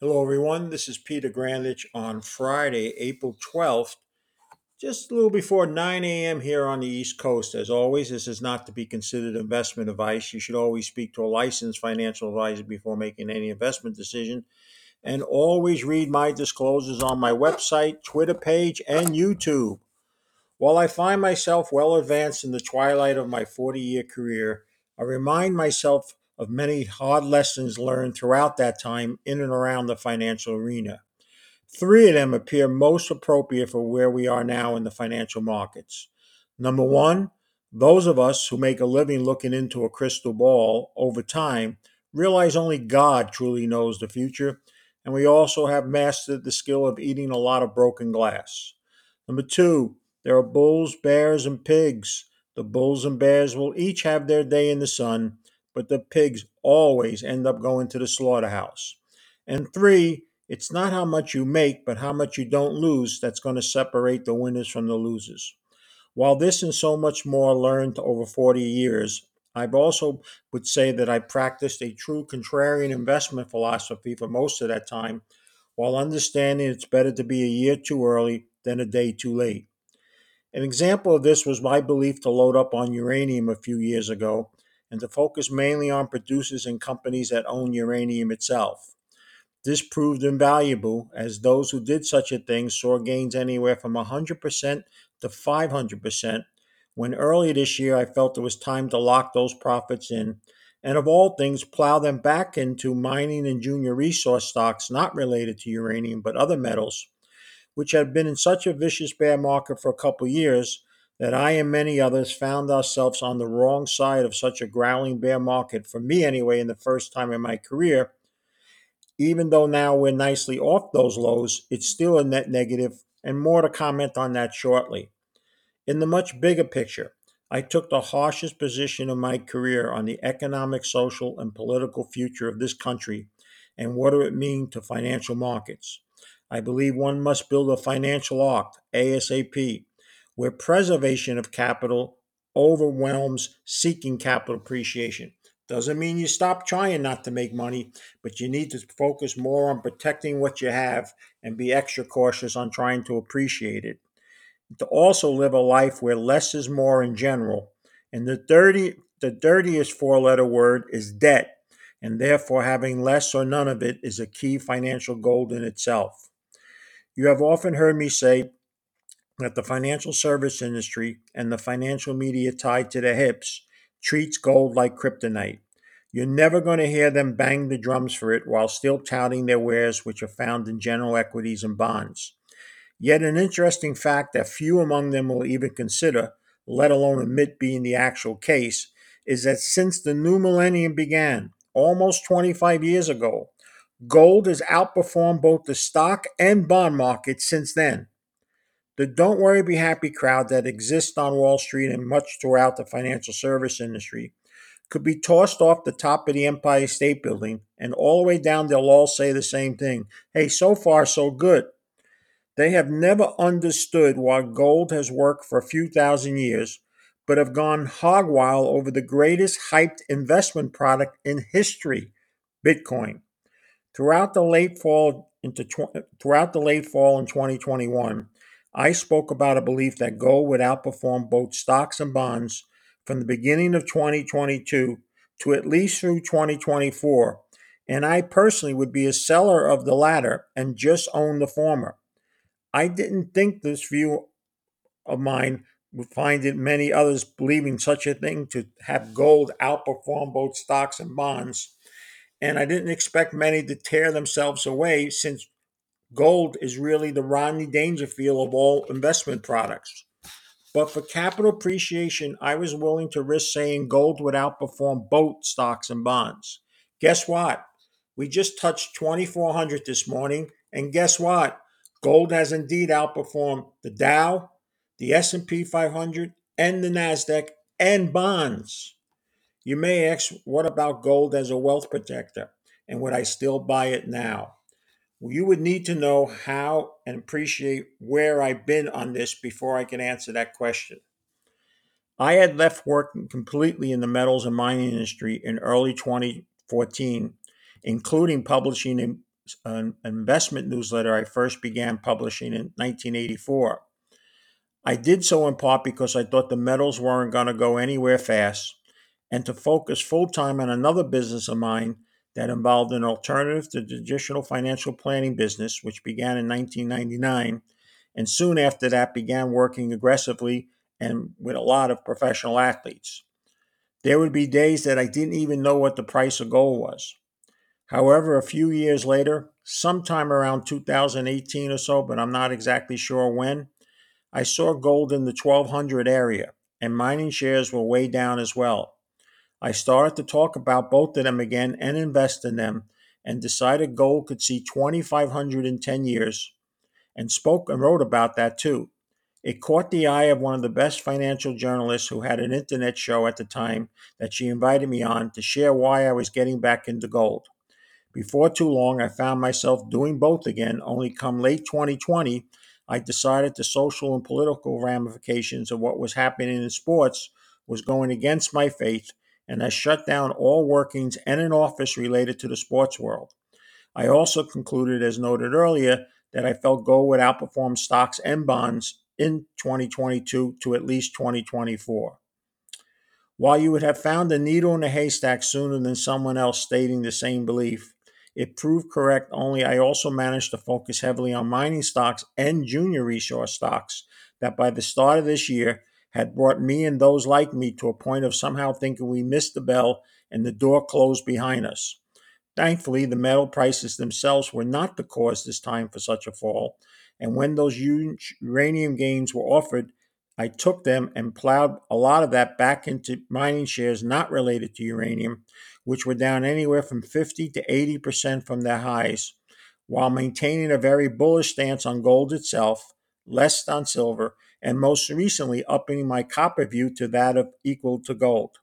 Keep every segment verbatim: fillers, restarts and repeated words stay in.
Hello, everyone. This is Peter Grandich on Friday, April twelfth, just a little before nine a m here on the East Coast. As always, this is not to be considered investment advice. You should always speak to a licensed financial advisor before making any investment decision. And always read my disclosures on my website, Twitter page, and YouTube. While I find myself well advanced in the twilight of my forty year career, I remind myself of many hard lessons learned throughout that time in and around the financial arena. Three of them appear most appropriate for where we are now in the financial markets. Number one, those of us who make a living looking into a crystal ball over time realize only God truly knows the future, and we also have mastered the skill of eating a lot of broken glass. Number two, there are bulls, bears, and pigs. The bulls and bears will each have their day in the sun, but the pigs always end up going to the slaughterhouse. And three, it's not how much you make, but how much you don't lose that's going to separate the winners from the losers. While this and so much more learned over forty years, I've also would say that I practiced a true contrarian investment philosophy for most of that time, while understanding it's better to be a year too early than a day too late. An example of this was my belief to load up on uranium a few years ago and to focus mainly on producers and companies that own uranium itself. This proved invaluable as those who did such a thing saw gains anywhere from one hundred percent to five hundred percent. When early this year I felt it was time to lock those profits in, and of all things, plow them back into mining and junior resource stocks not related to uranium but other metals, which had been in such a vicious bear market for a couple of years that I and many others found ourselves on the wrong side of such a growling bear market, for me anyway, in the first time in my career. Even though now we're nicely off those lows, it's still a net negative, and more to comment on that shortly. In the much bigger picture, I took the harshest position of my career on the economic, social, and political future of this country and what do it mean to financial markets. I believe one must build a financial arc, ASAP, where preservation of capital overwhelms seeking capital appreciation. Doesn't mean you stop trying not to make money, but you need to focus more on protecting what you have and be extra cautious on trying to appreciate it. To also live a life where less is more in general. And the dirty the dirtiest four-letter word is debt, and therefore having less or none of it is a key financial goal in itself. You have often heard me say that the financial service industry and the financial media tied to their hips treats gold like kryptonite. You're never going to hear them bang the drums for it while still touting their wares, which are found in general equities and bonds. Yet, an interesting fact that few among them will even consider, let alone admit being the actual case, is that since the new millennium began, almost twenty-five years ago, gold has outperformed both the stock and bond markets since then. The don't worry, be happy crowd that exists on Wall Street and much throughout the financial service industry could be tossed off the top of the Empire State Building, and all the way down, they'll all say the same thing. Hey, so far, so good. They have never understood why gold has worked for a few thousand years, but have gone hog wild over the greatest hyped investment product in history, Bitcoin. Throughout the late fall into tw- throughout the late fall in twenty twenty-one, I spoke about a belief that gold would outperform both stocks and bonds from the beginning of twenty twenty-two to at least through twenty twenty-four, and I personally would be a seller of the latter and just own the former. I didn't think this view of mine would find it many others believing such a thing to have gold outperform both stocks and bonds. And I didn't expect many to tear themselves away since gold is really the Rodney Dangerfield of all investment products. But for capital appreciation, I was willing to risk saying gold would outperform both stocks and bonds. Guess what? We just touched twenty-four hundred this morning, and guess what? Gold has indeed outperformed the Dow, the S and P five hundred, and the Nasdaq, and bonds. You may ask, what about gold as a wealth protector? And would I still buy it now? Well, you would need to know how and appreciate where I've been on this before I can answer that question. I had left working completely in the metals and mining industry in early twenty fourteen, including publishing an investment newsletter I first began publishing in nineteen eighty-four. I did so in part because I thought the metals weren't going to go anywhere fast, and to focus full time on another business of mine that involved an alternative to the traditional financial planning business, which began in nineteen ninety-nine, and soon after that began working aggressively and with a lot of professional athletes. There would be days that I didn't even know what the price of gold was. However, a few years later, sometime around two thousand eighteen or so, but I'm not exactly sure when, I saw gold in the twelve hundred area, and mining shares were way down as well. I started to talk about both of them again and invest in them, and decided gold could see twenty-five hundred in ten years, and spoke and wrote about that too. It caught the eye of one of the best financial journalists who had an internet show at the time that she invited me on to share why I was getting back into gold. Before too long, I found myself doing both again, only come late twenty twenty, I decided the social and political ramifications of what was happening in sports was going against my faith, and I shut down all workings and an office related to the sports world. I also concluded, as noted earlier, that I felt gold would outperform stocks and bonds in twenty twenty-two to at least twenty twenty-four. While you would have found a needle in a haystack sooner than someone else stating the same belief, it proved correct, only I also managed to focus heavily on mining stocks and junior resource stocks that by the start of this year had brought me and those like me to a point of somehow thinking we missed the bell and the door closed behind us. Thankfully, the metal prices themselves were not the cause this time for such a fall, and when those huge uranium gains were offered, I took them and plowed a lot of that back into mining shares not related to uranium, which were down anywhere from fifty to eighty percent from their highs, while maintaining a very bullish stance on gold itself, less on silver, and most recently upping my copper view to that of equal to gold.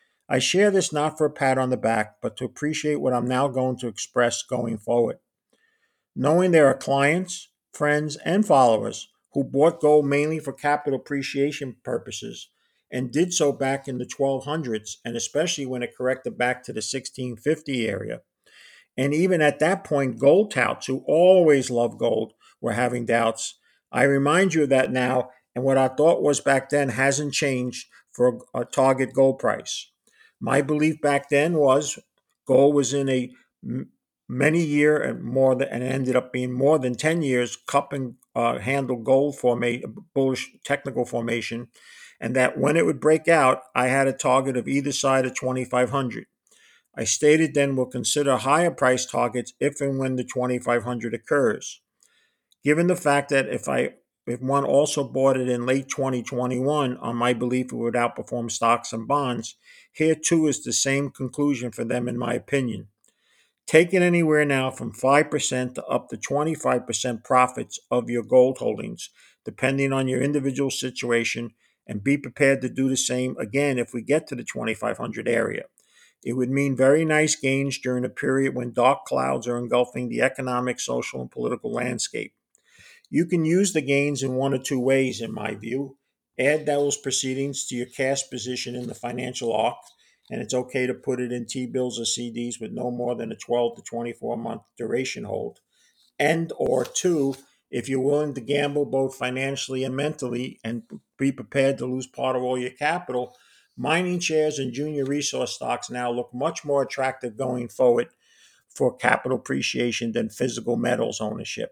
I share this not for a pat on the back, but to appreciate what I'm now going to express going forward. Knowing there are clients, friends, and followers who bought gold mainly for capital appreciation purposes and did so back in the twelve hundreds, and especially when it corrected back to the sixteen fifty area. And even at that point, gold touts who always loved gold were having doubts. I remind you of that now, and what I thought was back then hasn't changed for a, a target gold price. My belief back then was gold was in a m- many year and more than, and ended up being more than ten years cup and uh, handle gold formation, bullish technical formation, and that when it would break out, I had a target of either side of twenty-five hundred. I stated then we'll consider higher price targets if and when the twenty-five hundred occurs. Given the fact that if I if one also bought it in late twenty twenty-one on my belief it would outperform stocks and bonds, here too is the same conclusion for them in my opinion. Take it anywhere now from five percent to up to twenty-five percent profits of your gold holdings, depending on your individual situation, and be prepared to do the same again if we get to the twenty-five hundred area. It would mean very nice gains during a period when dark clouds are engulfing the economic, social, and political landscape. You can use the gains in one or two ways, in my view. Add those proceedings to your cash position in the financial arc, and it's okay to put it in T bills or C Ds with no more than a twelve to twenty-four month duration hold. And or two, if you're willing to gamble both financially and mentally and be prepared to lose part of all your capital, mining shares and junior resource stocks now look much more attractive going forward for capital appreciation than physical metals ownership.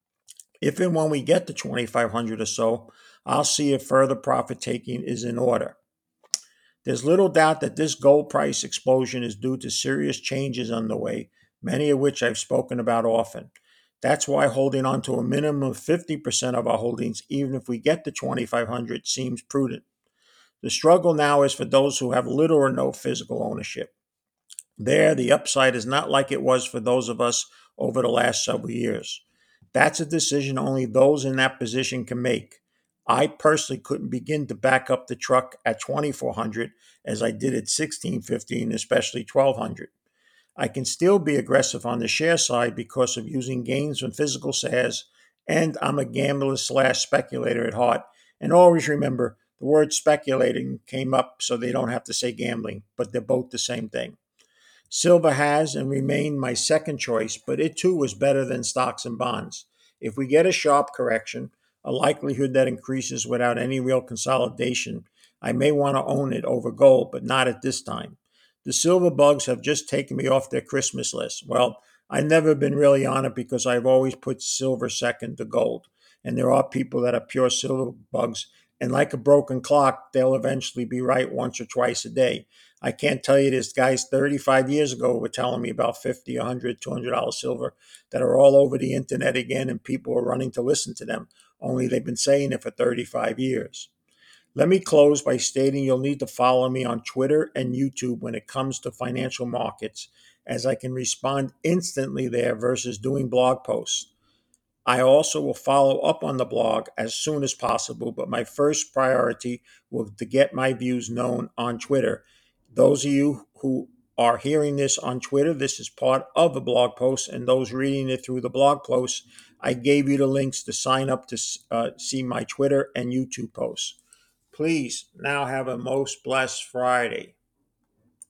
If and when we get to twenty-five hundred or so, I'll see if further profit taking is in order. There's little doubt that this gold price explosion is due to serious changes underway, many of which I've spoken about often. That's why holding on to a minimum of fifty percent of our holdings, even if we get to twenty-five hundred, seems prudent. The struggle now is for those who have little or no physical ownership. There, the upside is not like it was for those of us over the last several years. That's a decision only those in that position can make. I personally couldn't begin to back up the truck at twenty-four hundred as I did at sixteen fifty and especially twelve hundred. I can still be aggressive on the share side because of using gains from physical shares, and I'm a gambler slash speculator at heart. And always remember, the word speculating came up so they don't have to say gambling, but they're both the same thing. Silver has and remained my second choice, but it too was better than stocks and bonds. If we get a sharp correction, a likelihood that increases without any real consolidation, I may want to own it over gold, but not at this time. The silver bugs have just taken me off their Christmas list. Well, I've never been really on it because I've always put silver second to gold. And there are people that are pure silver bugs. And like a broken clock, they'll eventually be right once or twice a day. I can't tell you this. Guys thirty-five years ago were telling me about fifty, one hundred, two hundred dollars silver that are all over the internet again, and people are running to listen to them. Only they've been saying it for thirty-five years. Let me close by stating you'll need to follow me on Twitter and YouTube when it comes to financial markets, as I can respond instantly there versus doing blog posts. I also will follow up on the blog as soon as possible, but my first priority will to get my views known on Twitter. Those of you who are hearing this on Twitter, this is part of the blog post, and those reading it through the blog post, I gave you the links to sign up to uh, see my Twitter and YouTube posts. Please now have a most blessed Friday.